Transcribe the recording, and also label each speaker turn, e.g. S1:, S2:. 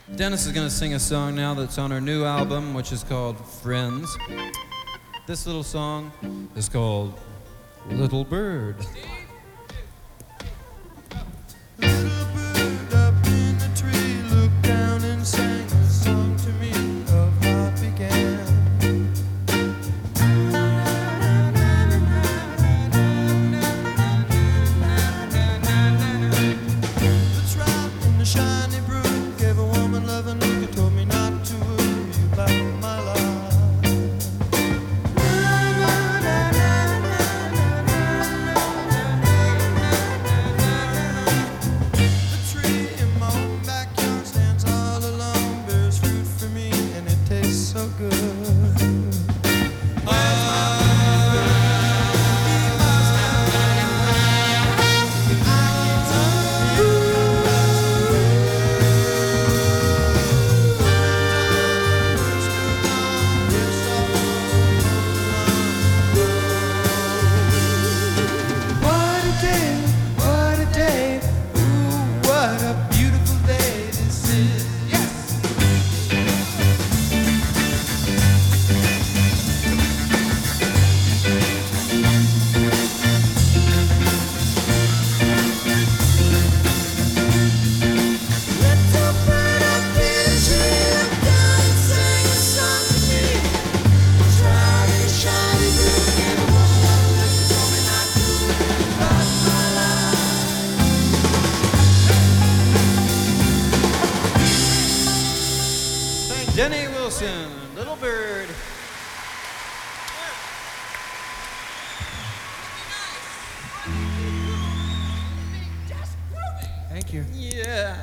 S1: Dennis is going to sing a song now that's on our new album, which is called Friends. This little song is called Little Bird.
S2: Little bird up in the tree looked down and sang a song to me of how it began. The trout in the shiny brook gave a woman loving look and told me not to worry about my life. The tree in my own backyard stands all alone, bears fruit for me, and it tastes so good. What a day, ooh, what a beautiful day this is. Yes! Little bird up in the tree, look down and sing a song to me. Trout in the shiny brook gave a woman a look and told me not to worry about my life.
S1: Denny Wilson, Little Bird.
S2: Thank you.
S1: Yeah.